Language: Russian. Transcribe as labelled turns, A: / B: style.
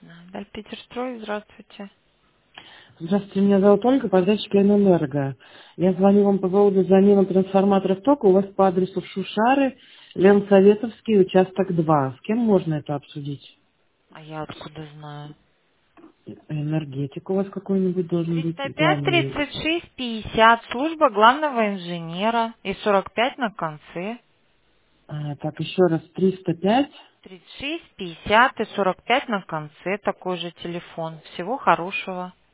A: Дальпетерстрой, здравствуйте.
B: Здравствуйте, меня зовут Ольга, подрядчик Ленэнерго. Я звоню вам по поводу замены трансформаторов тока. У вас по адресу Шушары, Ленсоветовский, участок 2. С кем можно это обсудить?
A: А я откуда знаю?
B: Энергетик у вас какой-нибудь должен быть
A: 305
B: главный.
A: 36 50. Служба главного инженера. И 45 на конце.
B: Так, еще раз, 305.
A: 36 50 и 45 на конце. Такой же телефон. Всего хорошего.